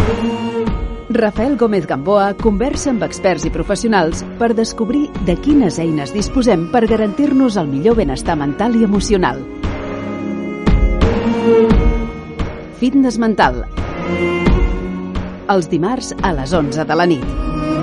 Rafael Gómez Gamboa conversa amb experts i professionals per descobrir de quines eines disposem per garantir-nos el millor benestar mental i emocional. Fitness mental. Els dimarts a les 11 de la nit.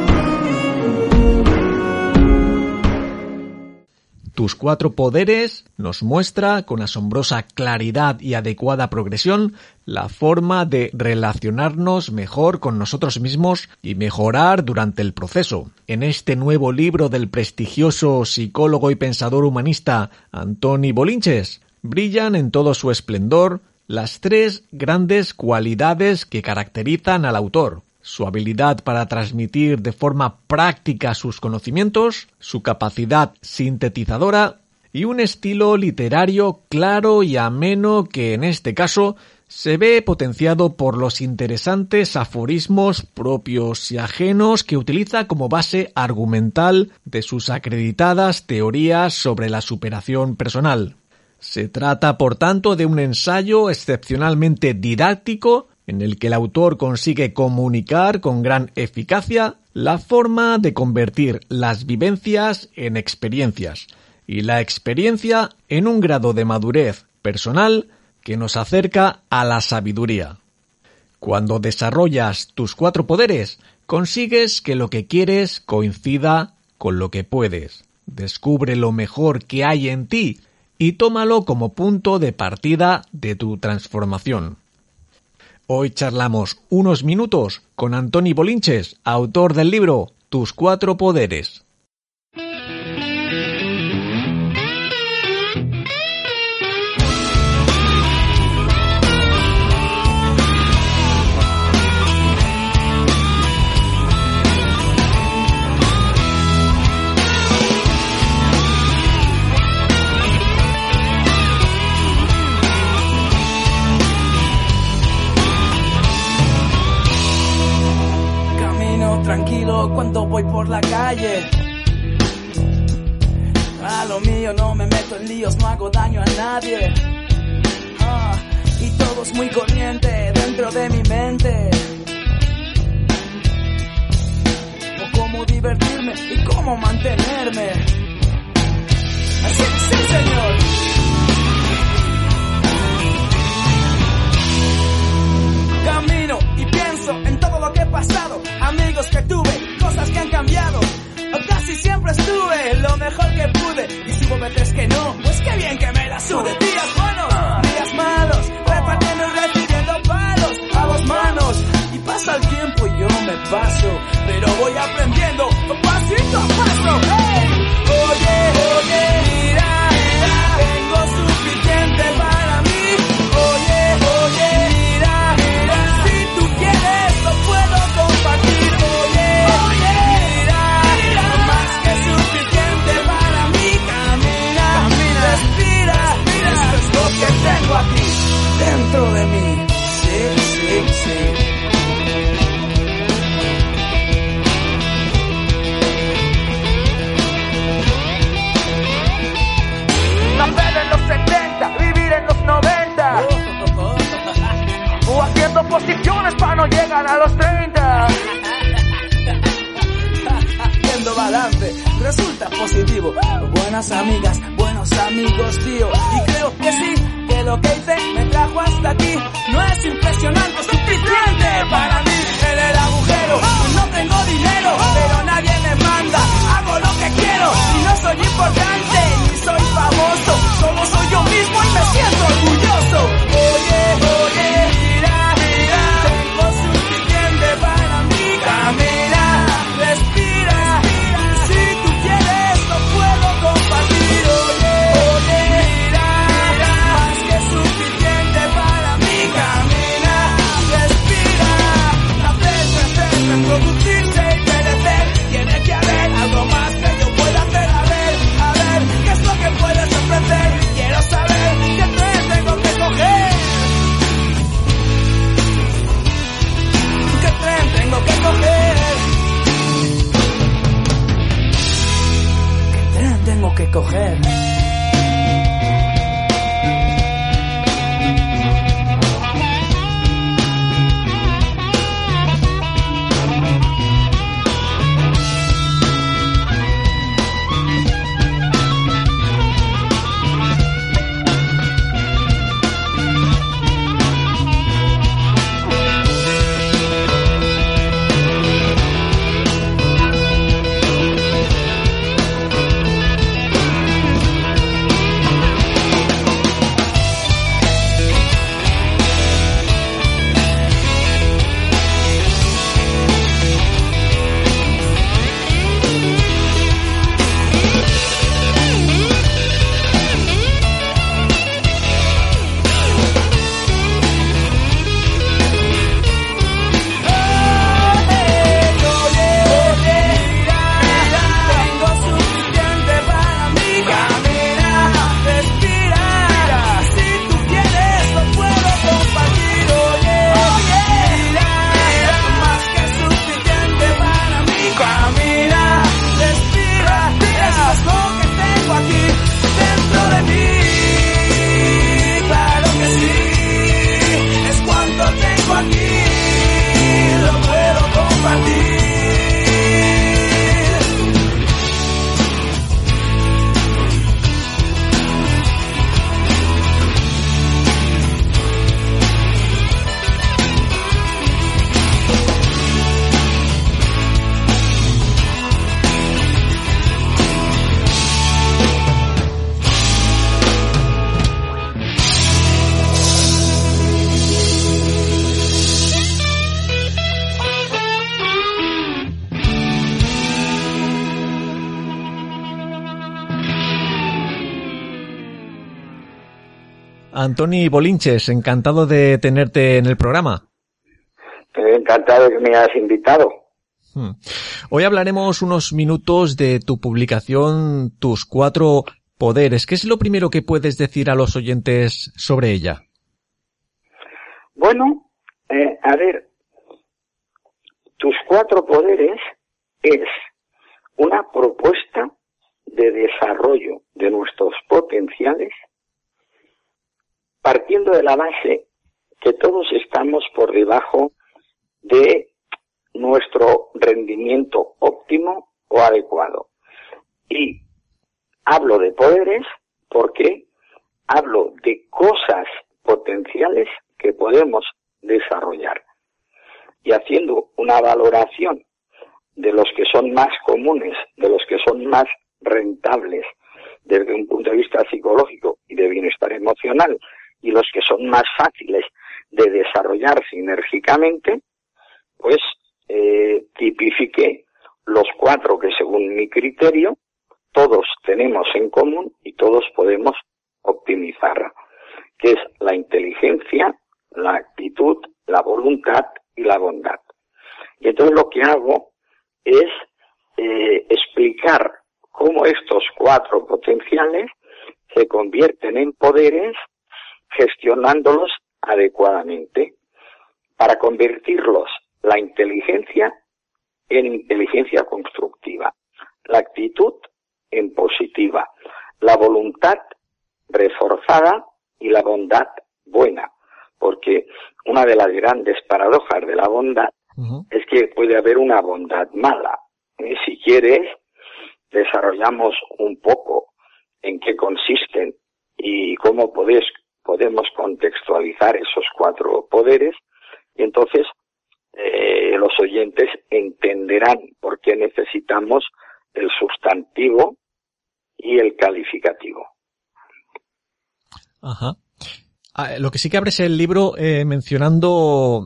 Tus 4 poderes nos muestra con asombrosa claridad y adecuada progresión la forma de relacionarnos mejor con nosotros mismos y mejorar durante el proceso. En este nuevo libro del prestigioso psicólogo y pensador humanista Antoni Bolinches, brillan en todo su esplendor las 3 grandes cualidades que caracterizan al autor: su habilidad para transmitir de forma práctica sus conocimientos, su capacidad sintetizadora y un estilo literario claro y ameno que en este caso se ve potenciado por los interesantes aforismos propios y ajenos que utiliza como base argumental de sus acreditadas teorías sobre la superación personal. Se trata, por tanto, de un ensayo excepcionalmente didáctico en el que el autor consigue comunicar con gran eficacia la forma de convertir las vivencias en experiencias y la experiencia en un grado de madurez personal que nos acerca a la sabiduría. Cuando desarrollas tus 4 poderes, consigues que lo que quieres coincida con lo que puedes. Descubre lo mejor que hay en ti y tómalo como punto de partida de tu transformación. Hoy charlamos unos minutos con Antoni Bolinches, autor del libro Tus 4 poderes. Tranquilo cuando voy por la calle. A lo mío no me meto en líos, no hago daño a nadie. Y todo es muy corriente dentro de mi mente. O cómo divertirme y cómo mantenerme. Así, sí, señor. Camino y pienso en todo lo que he pasado, amigos que tuve, cosas que han cambiado. Casi siempre estuve lo mejor que pude, y si hubo veces que no, pues qué bien que me la sude. Días buenos, días malos, repartiendo y recibiendo palos a 2 manos. Y pasa el tiempo y yo me paso, pero voy aprendiendo pasito a paso. ¡Hey! Oye, mira, tengo suficiente para mí. Oye, mira, si tú quieres lo puedo compartir. Oye, mira, más que suficiente para mí. Camina, respira, esto es lo que tengo aquí dentro de mí. Sí. Nacer en los 70, vivir en los 90. O haciendo posiciones para no llegar a los 30. Haciendo balance, resulta positivo. Buenas amigas, buenos amigos, tío. Y creo que sí, que lo que hice me trajo hasta aquí. No es impresionante, es suficiente para mí. En el agujero, no tengo dinero, pero nadie me manda. Hago lo que quiero y no soy importante, ni soy famoso. Solo soy yo mismo y me siento orgulloso. Oye, mira, tengo suficiente para mí. Camina, respira, si tú quieres lo puedo compartir. Oye, mira, más que suficiente para mí. Camina, respira, nacer, crecer, reproducirse y perecer. Tiene que haber algo más que yo pueda hacer. A ver, ¿qué es lo que puedes ofrecer? Quiero saber. Antoni Bolinches, encantado de tenerte en el programa. Encantado de que me hayas invitado. Hoy hablaremos unos minutos de tu publicación Tus 4 poderes. ¿Qué es lo primero que puedes decir a los oyentes sobre ella? Bueno, a ver, Tus 4 poderes es una propuesta de desarrollo de nuestros potenciales partiendo de la base que todos estamos por debajo de nuestro rendimiento óptimo o adecuado. Y hablo de poderes porque hablo de cosas potenciales que podemos desarrollar. Y haciendo una valoración de los que son más comunes, de los que son más rentables desde un punto de vista psicológico y de bienestar emocional, y los que son más fáciles de desarrollar sinérgicamente, pues tipifiqué los 4 que según mi criterio todos tenemos en común y todos podemos optimizar, que es la inteligencia, la actitud, la voluntad y la bondad. Y entonces lo que hago es explicar cómo estos 4 potenciales se convierten en poderes gestionándolos adecuadamente para convertirlos la inteligencia en inteligencia constructiva, la actitud en positiva, la voluntad reforzada y la bondad buena, porque una de las grandes paradojas de la bondad es que puede haber una bondad mala. Y si quieres, desarrollamos un poco en qué consisten y cómo podemos contextualizar esos 4 poderes, y entonces los oyentes entenderán por qué necesitamos el sustantivo y el calificativo. Ajá. Lo que sí que abres el libro mencionando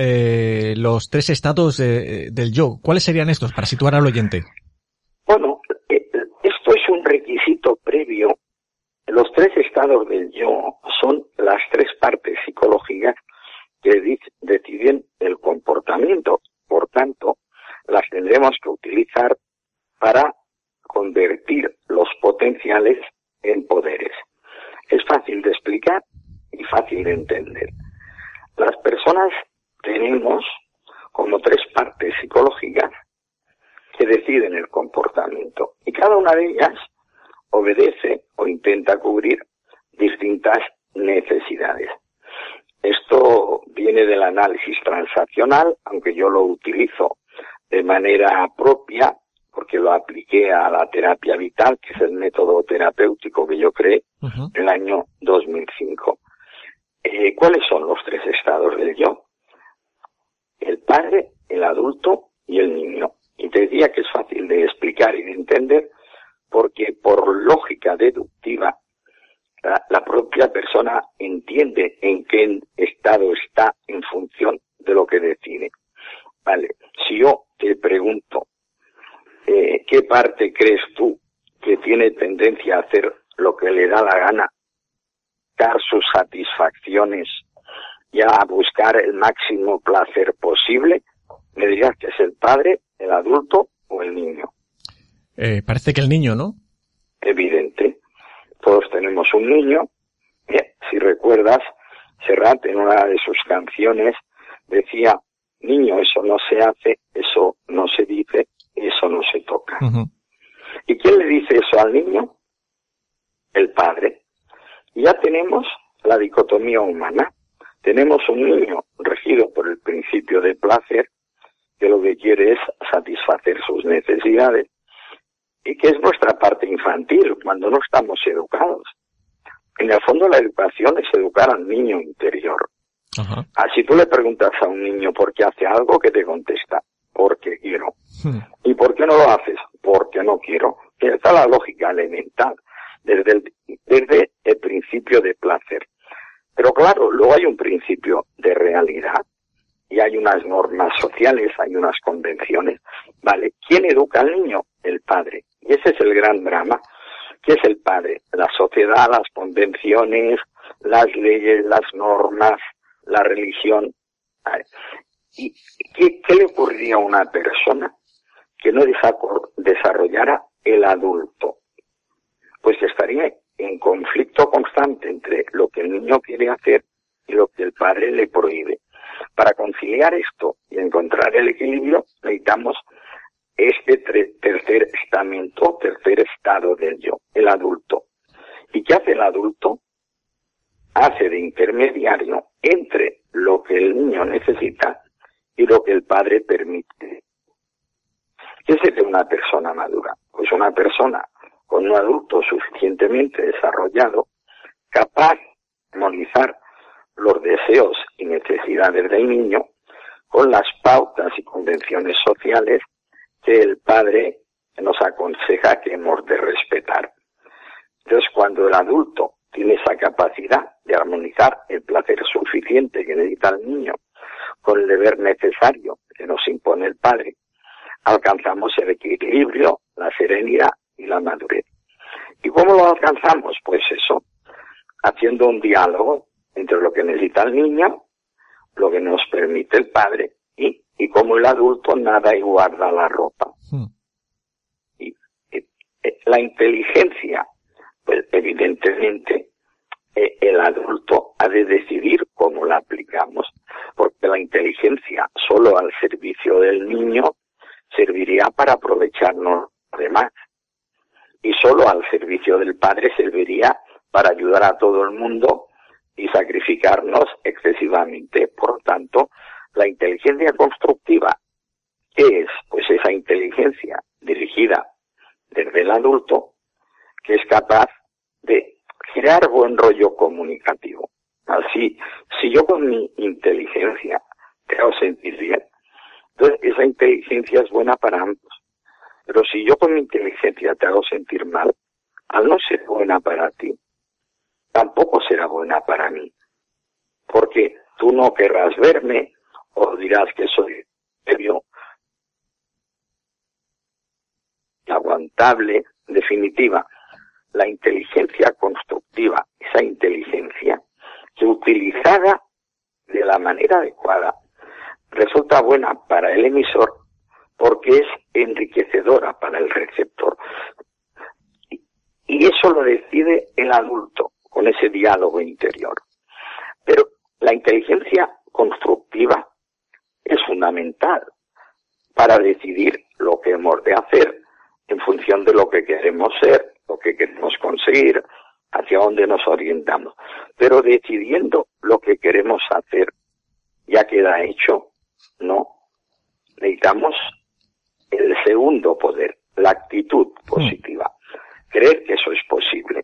los 3 estados del yo. ¿Cuáles serían estos para situar al oyente? Bueno, esto es un requisito previo. Los 3 estados del yo son las 3 partes psicológicas que deciden el comportamiento. Por tanto, las tendremos que utilizar para convertir los potenciales en poderes. Es fácil de explicar y fácil de entender. Las personas tenemos como 3 partes psicológicas que deciden el comportamiento y cada una de ellas obedece o intenta cubrir distintas necesidades. Esto viene del análisis transaccional, aunque yo lo utilizo de manera propia porque lo apliqué a la terapia vital, que es el método terapéutico que yo creé en el año 2005. ¿Cuáles son los 3 estados del yo? El padre, el adulto y el niño. Y te decía que es fácil de explicar y de entender porque por lógica deductiva la propia persona entiende en qué estado está en función de lo que decide. Vale, si yo te pregunto ¿qué parte crees tú que tiene tendencia a hacer lo que le da la gana, dar sus satisfacciones y a buscar el máximo placer posible? Me dirías que es el padre, el adulto o el niño. Parece que el niño, ¿no? Evidente. Todos tenemos un niño. Si recuerdas, Serrat en una de sus canciones decía: niño, eso no se hace, eso no se dice, eso no se toca. ¿Y quién le dice eso al niño? El padre. Y ya tenemos la dicotomía humana. Tenemos un niño regido por el principio de placer, que lo que quiere es satisfacer sus necesidades, y que es nuestra parte infantil cuando no estamos educados. En el fondo la educación es educar al niño interior. Así tú le preguntas a un niño por qué hace algo, que te contesta: porque quiero. ¿Y por qué no lo haces? Porque no quiero. Esta es la lógica elemental desde el principio de placer. Pero claro, luego hay un principio de realidad y hay unas normas sociales, hay unas convenciones. Vale, ¿quién educa al niño? El padre. Y ese es el gran drama, ¿Qué es el padre? La sociedad, las convenciones, las leyes, las normas, la religión. ¿Y qué le ocurriría a una persona que no desarrollara el adulto? Pues estaría en conflicto constante entre lo que el niño quiere hacer y lo que el padre le prohíbe. Para conciliar esto y encontrar el equilibrio, necesitamos este tercer estamento, tercer estado del yo, el adulto. ¿Y qué hace el adulto? Hace de intermediario entre lo que el niño necesita y lo que el padre permite. ¿Qué sería una persona madura? Pues una persona con un adulto suficientemente desarrollado, capaz de armonizar los deseos y necesidades del niño con las pautas y convenciones sociales que el padre nos aconseja que hemos de respetar. Entonces, cuando el adulto tiene esa capacidad de armonizar el placer suficiente que necesita el niño con el deber necesario que nos impone el padre, alcanzamos el equilibrio, la serenidad y la madurez. ¿Y cómo lo alcanzamos? Pues eso, haciendo un diálogo entre lo que necesita el niño, lo que nos permite el padre y como el adulto nada y guarda la ropa. Y la inteligencia, pues evidentemente el adulto ha de decidir cómo la aplicamos, porque la inteligencia solo al servicio del niño serviría para aprovecharnos de más, y solo al servicio del padre serviría para ayudar a todo el mundo y sacrificarnos excesivamente. Por tanto, la inteligencia constructiva, ¿qué es? Pues esa inteligencia dirigida desde el adulto que es capaz de crear buen rollo comunicativo. Así, si yo con mi inteligencia te hago sentir bien, entonces esa inteligencia es buena para ambos. Pero si yo con mi inteligencia te hago sentir mal, al no ser buena para ti, tampoco será buena para mí. Porque tú no querrás verme o dirás que soy serio, aguantable. En definitiva, la inteligencia constructiva, esa inteligencia que utilizada de la manera adecuada resulta buena para el emisor porque es enriquecedora para el receptor. Y eso lo decide el adulto con ese diálogo interior. Pero la inteligencia constructiva es fundamental para decidir lo que hemos de hacer en función de lo que queremos ser, lo que queremos conseguir, hacia dónde nos orientamos. Pero decidiendo lo que queremos hacer, ya queda hecho, no. Necesitamos el segundo poder, la actitud positiva. Creer que eso es posible.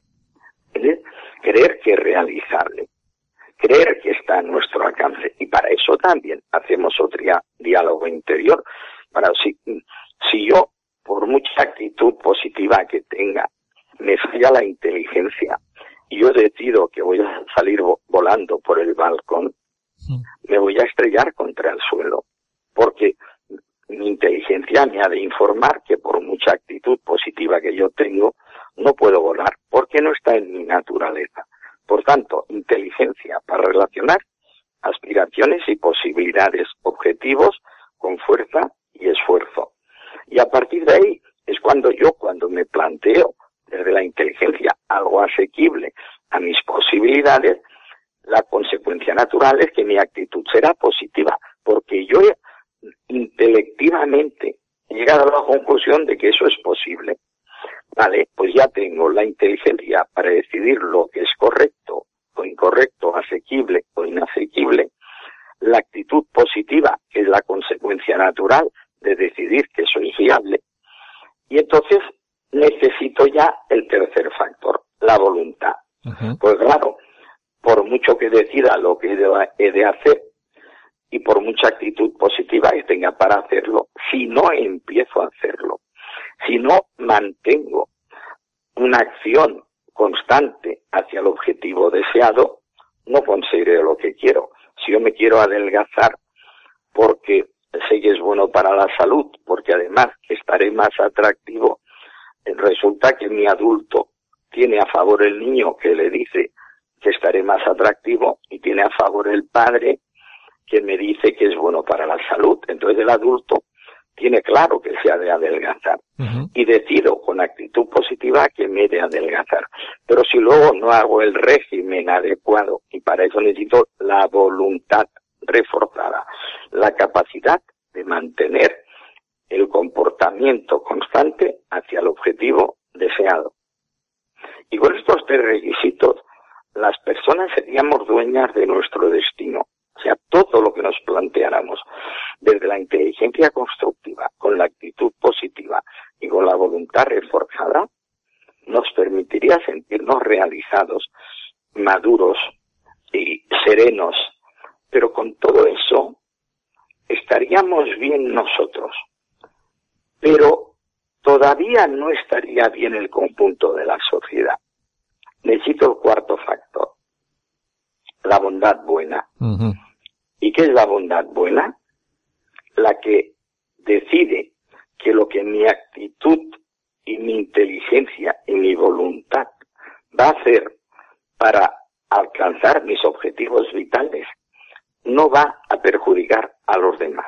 Creer que es realizable. Creer que está a nuestro alcance. Y para eso también hacemos otro diálogo interior. Para si yo, por mucha actitud positiva que tenga, me falla la inteligencia y yo decido que voy a salir volando por el balcón, me voy a estrellar contra el suelo. Porque mi inteligencia me ha de informar que por mucha actitud positiva que yo tengo, no puedo volar, porque no está en mi naturaleza. Por tanto, inteligencia para relacionar aspiraciones y posibilidades, objetivos con fuerza y esfuerzo. Y a partir de ahí es cuando me planteo desde la inteligencia algo asequible a mis posibilidades, la consecuencia natural es que mi actitud será positiva, porque yo intelectivamente he llegado a la conclusión de que eso es posible. Vale, pues ya tengo la inteligencia para decidir lo que es correcto o incorrecto, asequible o inasequible, la actitud positiva, que es la consecuencia natural de decidir que soy fiable, y entonces necesito ya el tercer factor, la voluntad. Pues claro, por mucho que decida lo que he de hacer y por mucha actitud positiva que tenga para hacerlo, si no empiezo a hacerlo, si no mantengo una acción constante hacia el objetivo deseado, no conseguiré lo que quiero. Si yo me quiero adelgazar porque sé que es bueno para la salud, porque además estaré más atractivo, resulta que mi adulto tiene a favor el niño que le dice que estaré más atractivo y tiene a favor el padre que me dice que es bueno para la salud. Entonces el adulto tiene claro que se ha de adelgazar y decido con actitud positiva que me he de adelgazar. Pero si luego no hago el régimen adecuado, y para eso necesito la voluntad reforzada, la capacidad de mantener el comportamiento constante hacia el objetivo deseado. Y con estos 3 requisitos, las personas seríamos dueñas de nuestro destino. O sea, todo lo que nos planteáramos, desde la inteligencia constructiva, con la actitud positiva y con la voluntad reforzada, nos permitiría sentirnos realizados, maduros y serenos. Pero con todo eso, estaríamos bien nosotros. Pero todavía no estaría bien el conjunto de la sociedad. Necesito el 4º factor, la bondad buena. ¿Y qué es la bondad buena? La que decide que lo que mi actitud y mi inteligencia y mi voluntad va a hacer para alcanzar mis objetivos vitales no va a perjudicar a los demás.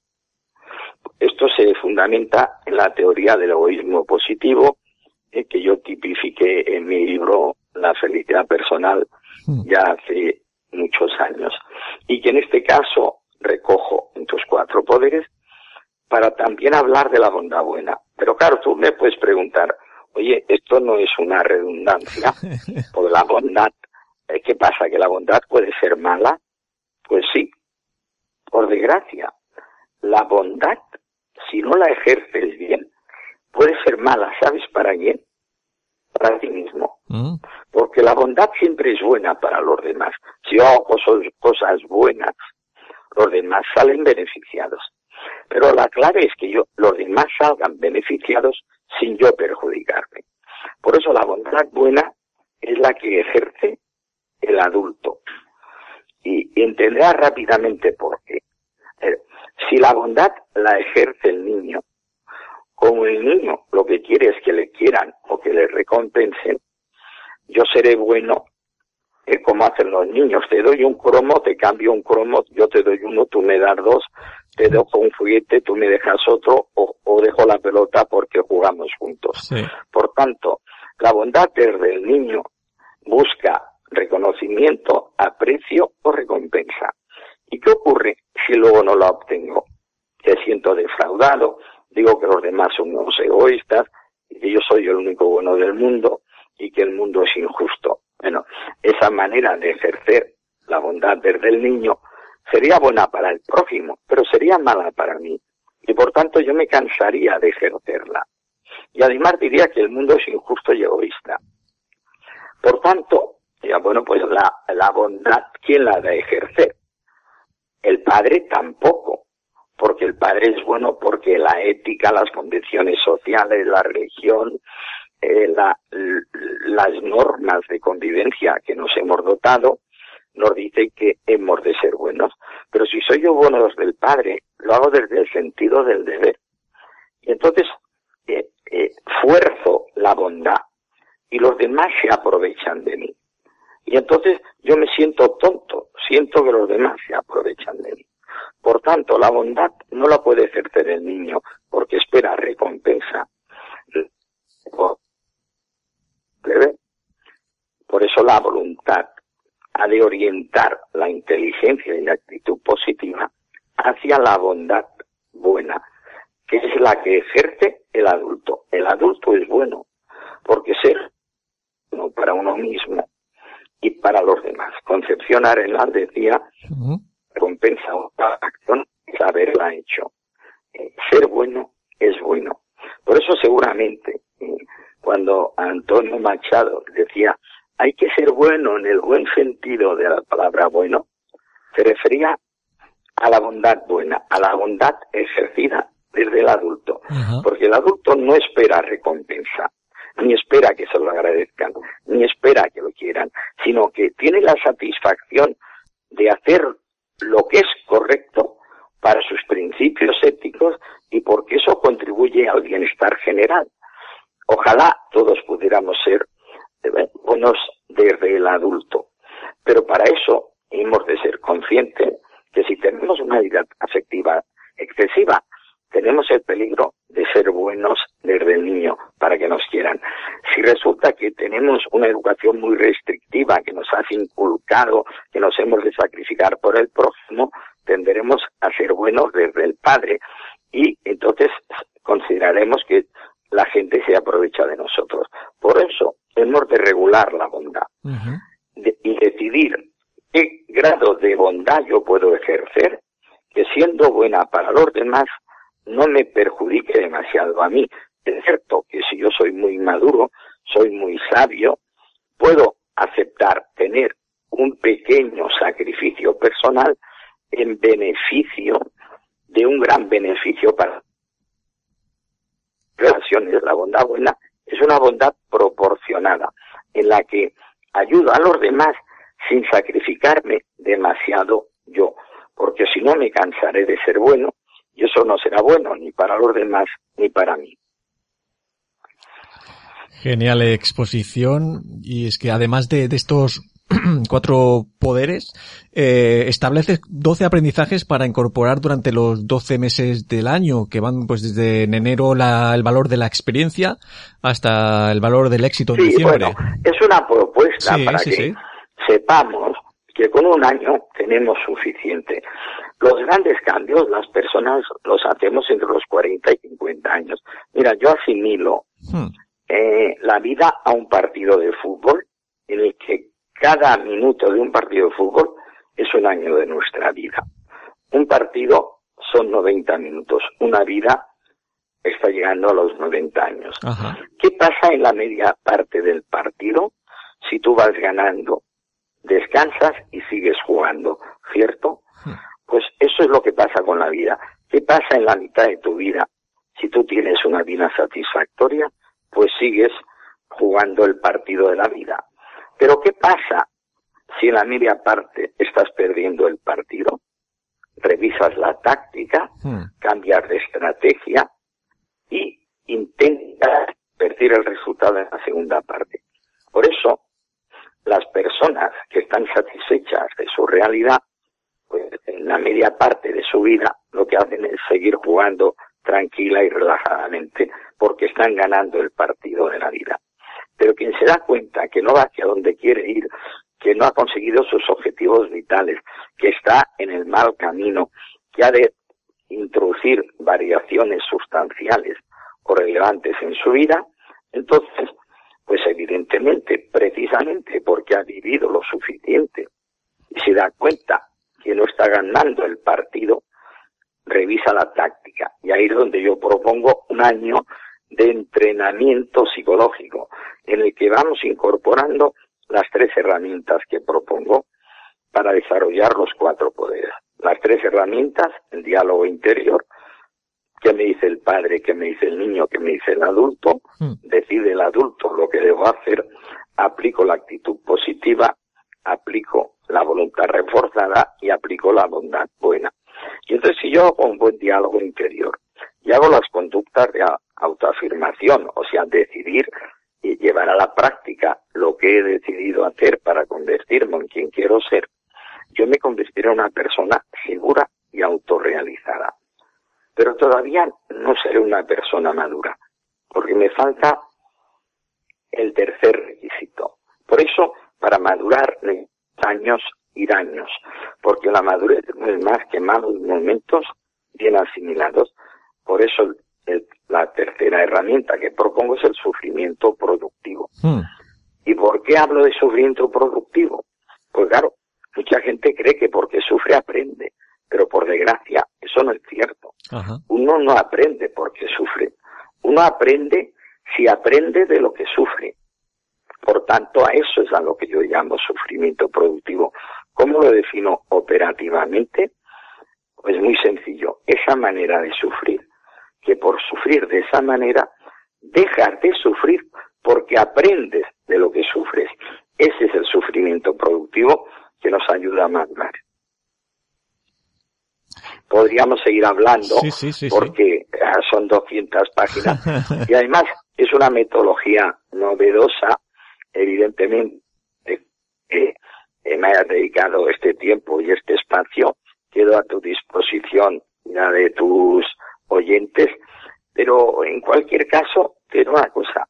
Esto se fundamenta en la teoría del egoísmo positivo, que yo tipifiqué en mi libro La felicidad personal ya hace muchos años, y que en este caso recojo en tus 4 poderes para también hablar de la bondad buena. Pero claro, tú me puedes preguntar, oye, esto no es una redundancia, por la bondad, ¿qué pasa? ¿Que la bondad puede ser mala? Pues sí, por desgracia, la bondad, si no la ejerces bien, puede ser mala, ¿sabes para quién? Para ti mismo. Porque la bondad siempre es buena para los demás. Si yo hago cosas buenas, los demás salen beneficiados. Pero la clave es que los demás salgan beneficiados sin yo perjudicarme. Por eso la bondad buena es la que ejerce el adulto. Y entenderá rápidamente por qué. Si la bondad la ejerce el niño, como el niño lo que quiere es que le quieran o que le recompensen, yo seré bueno, como hacen los niños. Te doy un cromo, te cambio un cromo, yo te doy uno, tú me das 2, te dejo un juguete, tú me dejas otro, o dejo la pelota porque jugamos juntos. Sí. Por tanto, la bondad desde el niño busca reconocimiento, aprecio o recompensa. ¿Y qué ocurre si luego no la obtengo? Que siento defraudado, digo que los demás son unos egoístas, y que yo soy el único bueno del mundo, y que el mundo es injusto. Bueno, esa manera de ejercer la bondad desde el niño sería buena para el prójimo, pero sería mala para mí. Y por tanto yo me cansaría de ejercerla. Y además diría que el mundo es injusto y egoísta. Por tanto, ya bueno, pues la bondad, ¿quién la ha de ejercer? El padre tampoco. Porque el padre es bueno porque la ética, las condiciones sociales, la religión, las normas de convivencia que nos hemos dotado, nos dicen que hemos de ser buenos. Pero si soy yo bueno desde el padre, lo hago desde el sentido del deber. Y entonces fuerzo la bondad y los demás se aprovechan de mí. Y entonces yo me siento tonto, siento que los demás se aprovechan de mí. Por tanto, la bondad no la puede ejercer el niño porque espera recompensa. Por eso la voluntad ha de orientar la inteligencia y la actitud positiva hacia la bondad buena, que es la que ejerce el adulto. El adulto es bueno porque ser bueno para uno mismo y para los demás. Concepción Arenal decía, recompensa una acción es haberla hecho. Ser bueno es bueno. Por eso seguramente cuando Antonio Machado decía hay que ser bueno en el buen sentido de la palabra bueno, se refería a la bondad buena, a la bondad ejercida desde el adulto. Porque el adulto no espera recompensa, ni espera que se lo agradezcan, ni espera que lo quieran, sino que tiene la satisfacción de hacer lo que es correcto para sus principios éticos y porque eso contribuye al bienestar general. Ojalá todos pudiéramos ser buenos desde el adulto. Pero para eso hemos de ser conscientes que si tenemos una vida afectiva excesiva, tenemos el peligro de ser buenos desde el niño para que nos quieran. Si resulta que tenemos una educación muy restrictiva que nos hace inculcado que nos hemos de sacrificar por el prójimo, tenderemos a ser buenos desde el padre y entonces consideraremos que la gente se aprovecha de nosotros. Por eso hemos de regular la bondad y decidir qué grado de bondad yo puedo ejercer, que siendo buena para los demás no me perjudique demasiado a mí. Es cierto que si yo soy muy maduro, soy muy sabio, puedo aceptar tener un pequeño sacrificio personal en beneficio de un gran beneficio para relaciones. La bondad buena es una bondad proporcionada, en la que ayudo a los demás sin sacrificarme demasiado yo, porque si no me cansaré de ser bueno, y eso no será bueno ni para los demás ni para mí. Genial exposición, y es que además de estos 4 poderes, estableces 12 aprendizajes para incorporar durante los 12 meses del año, que van pues desde en enero el valor de la experiencia hasta el valor del éxito en diciembre. Bueno, es una propuesta para que sepamos que con un año tenemos suficiente. Los grandes cambios las personas los hacemos entre los 40 y 50 años. Mira, yo asimilo la vida a un partido de fútbol, en el que cada minuto de un partido de fútbol es un año de nuestra vida. Un partido son 90 minutos, una vida está llegando a los 90 años. Ajá. ¿Qué pasa en la media parte del partido? Si tú vas ganando, descansas y sigues jugando, ¿cierto? Pues eso es lo que pasa con la vida. ¿Qué pasa en la mitad de tu vida? Si tú tienes una vida satisfactoria, pues sigues jugando el partido de la vida. Pero ¿qué pasa si en la media parte estás perdiendo el partido? Revisas la táctica, cambias de estrategia y intentas convertir el resultado en la segunda parte. Por eso, las personas que están satisfechas de su realidad, pues en la media parte de su vida lo que hacen es seguir jugando tranquila y relajadamente porque están ganando el partido de la vida. Pero quien se da cuenta que no va hacia donde quiere ir, que no ha conseguido sus objetivos vitales, que está en el mal camino, que ha de introducir variaciones sustanciales o relevantes en su vida, entonces, pues evidentemente, precisamente porque ha vivido lo suficiente y se da cuenta que no está ganando el partido, revisa la táctica. Y ahí es donde yo propongo un año de entrenamiento psicológico, en el que vamos incorporando las 3 herramientas que propongo para desarrollar los 4 poderes. Las 3 herramientas: el diálogo interior, qué me dice el padre, qué me dice el niño, qué me dice el adulto, decide el adulto lo que debo hacer, aplico la actitud positiva, aplico la voluntad reforzada y aplico la bondad buena. Y entonces, si yo hago un buen diálogo interior y hago las conductas de autoafirmación, o sea, decidir y llevar a la práctica lo que he decidido hacer para convertirme en quien quiero ser, yo me convertiré en una persona segura y autorrealizada. Pero todavía no seré una persona madura, porque me falta el tercer requisito. Por eso, para madurar, años y años, porque la madurez no es más que malos momentos bien asimilados. Por eso la tercera herramienta que propongo es el sufrimiento productivo. ¿Y por qué hablo de sufrimiento productivo? Pues claro, mucha gente cree que porque sufre aprende, pero por desgracia eso no es cierto. Ajá. Uno no aprende porque sufre, uno aprende si aprende de lo que sufre. Por tanto, a eso es a lo que yo llamo sufrimiento productivo. ¿Cómo lo defino operativamente? Pues muy sencillo, esa manera de sufrir, que por sufrir de esa manera dejas de sufrir porque aprendes de lo que sufres. Ese es el sufrimiento productivo que nos ayuda a madurar. Podríamos seguir hablando porque son 200 páginas y además es una metodología novedosa evidentemente me hayas dedicado este tiempo y este espacio. Quedo a tu disposición y la de tus oyentes, pero en cualquier caso, te digo una cosa.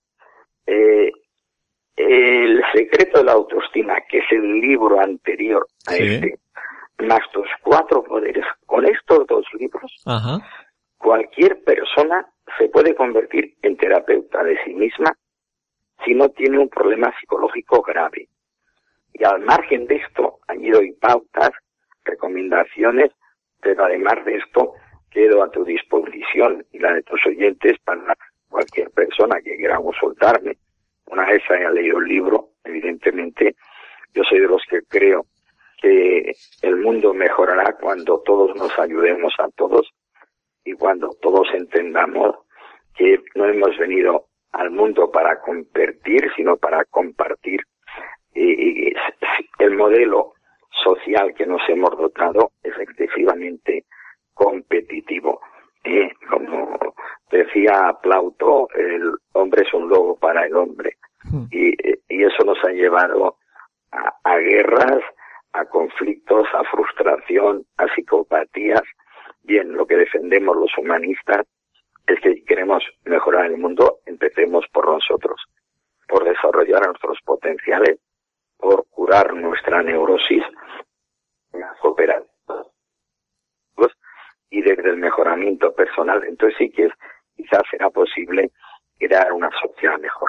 El secreto de la autoestima, que es el libro anterior a este, más tus 4 poderes, con estos 2 libros, cualquier persona se puede convertir en terapeuta de sí misma si no tiene un problema psicológico grave. Y al margen de esto, allí doy pautas, recomendaciones, pero además de esto, quedo a tu disposición y la de tus oyentes para cualquier persona que quiera consultarme. Una vez haya leído el libro, evidentemente, yo soy de los que creo que el mundo mejorará cuando todos nos ayudemos a todos y cuando todos entendamos que no hemos venido al mundo para competir, sino para compartir. Y el modelo social que nos hemos dotado es excesivamente competitivo. Como decía Plauto, el hombre es un lobo para el hombre. Y eso nos ha llevado a guerras, a conflictos, a frustración, a psicopatías. Bien, lo que defendemos los humanistas es que si queremos mejorar el mundo, empecemos por nosotros, por desarrollar nuestros potenciales, por curar nuestra neurosis, superar y desde el mejoramiento personal. Entonces sí que quizás será posible crear una sociedad mejor.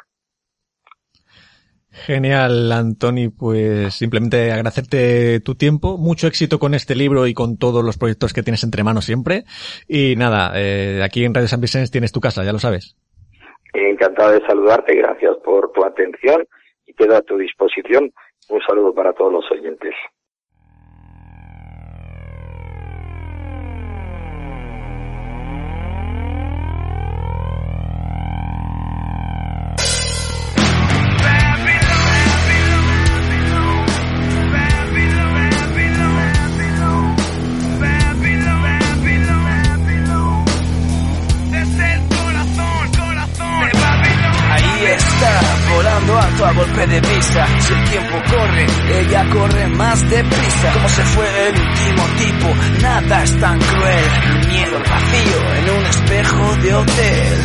Genial, Antoni, pues simplemente agradecerte tu tiempo, mucho éxito con este libro y con todos los proyectos que tienes entre manos siempre. Y nada, aquí en Radio San Vicente tienes tu casa, ya lo sabes. Encantado de saludarte, gracias por tu atención y quedo a tu disposición. Un saludo para todos los oyentes. Alto a golpe de vista, si el tiempo corre, ella corre más deprisa. Como se fue el último tipo, nada es tan cruel. El miedo al vacío en un espejo de hotel.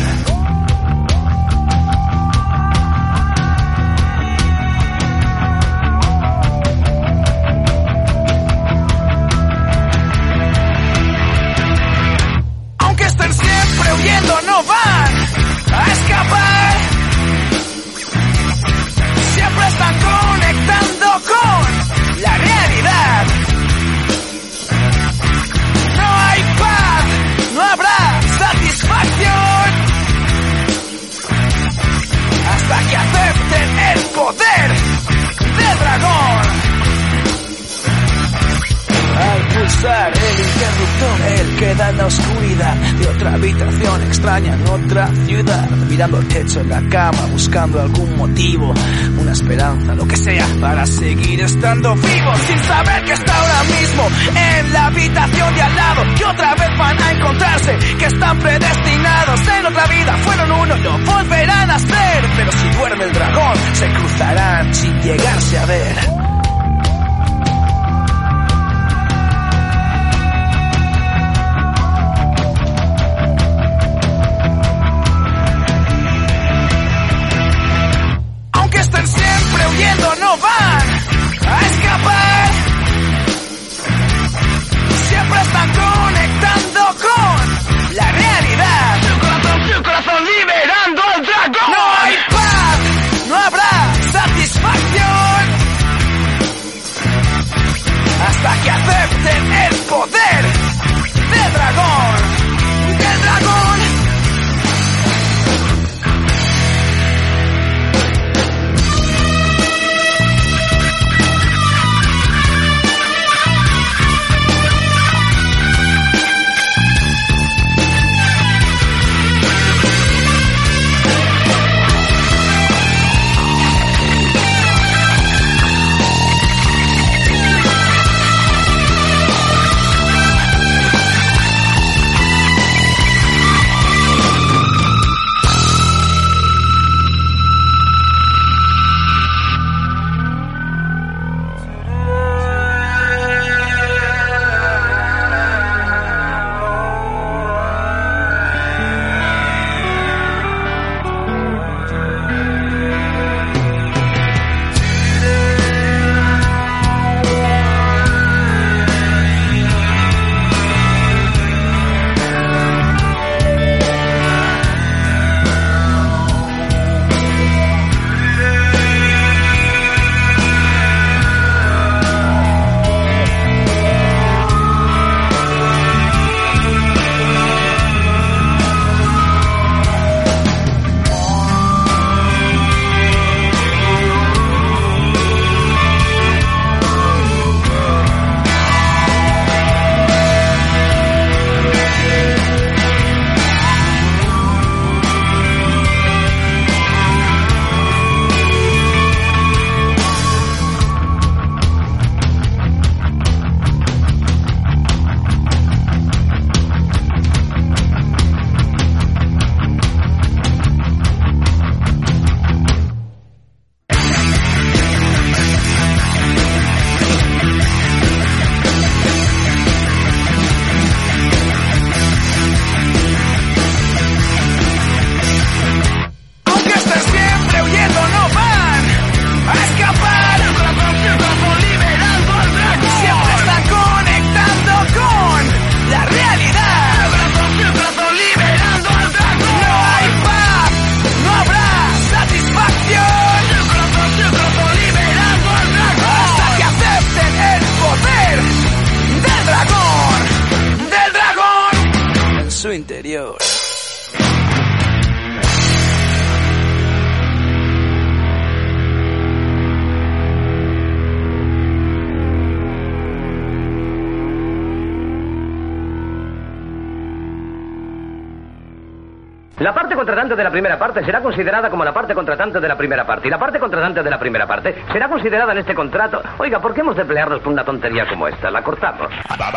Aunque estén siempre huyendo, no van a escapar. Siempre están conectando con la realidad. No hay paz, no habrá satisfacción hasta que acepten el poder del dragón. Al pulsar el interruptor, él queda en la oscuridad de otra habitación extraña en otra ciudad, mirando el techo en la cama, buscando algún motivo, una esperanza, lo que sea, para seguir estando vivo, sin saber que está ahora mismo en la habitación de al lado, que otra vez van a encontrarse, que están predestinados en otra vida, fueron uno y lo volverán a ser, pero si duerme el dragón, se cruzarán sin llegarse a ver. No van a escapar. Siempre están conectando con la realidad. Tu corazón liberando al dragón. No hay paz, no habrá satisfacción hasta que acepten el poder del dragón. Del dragón. interior. La parte contratante de la primera parte será considerada como la parte contratante de la primera parte. Y la parte contratante de la primera parte será considerada en este contrato. Oiga, ¿por qué hemos de pelearnos por una tontería como esta? La cortamos.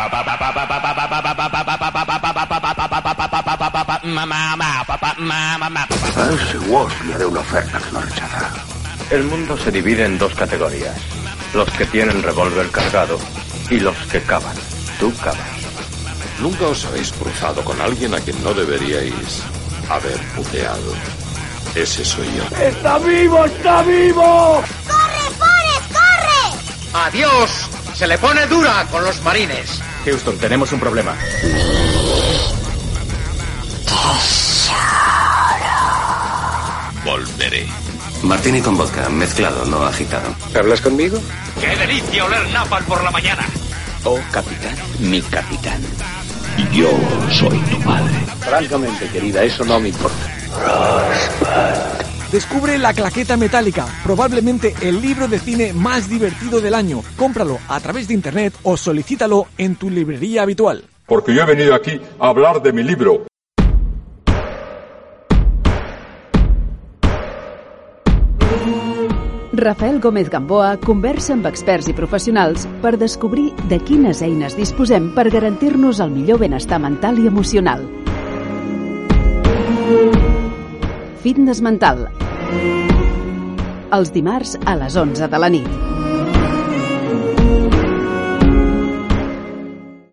Ese Woz le haré una oferta que no rechazará. El mundo se divide en dos categorías. Los que tienen revólver cargado y los que cavan. Tú cavas. Nunca os habéis cruzado con alguien a quien no deberíais haber puteado. Ese soy yo. ¡Está vivo! ¡Está vivo! ¡Corre, Forrest, corre! ¡Adiós! Se le pone dura con los marines. Houston, tenemos un problema. Volveré. Martini con vodka, mezclado, no agitado. ¿Hablas conmigo? ¡Qué delicia oler napalm por la mañana! Oh, capitán, mi capitán. Yo soy tu padre. Francamente, querida, eso no me importa. Descubre La Claqueta Metálica, probablemente el libro de cine más divertido del año. Cómpralo a través de internet o solicítalo en tu librería habitual. Porque yo he venido aquí a hablar de mi libro. Rafael Gómez Gamboa conversa amb experts i professionals per descobrir de quines eines disposem per garantir-nos el millor benestar mental i emocional. Fitness mental. Els dimarts a les 11 de la nit.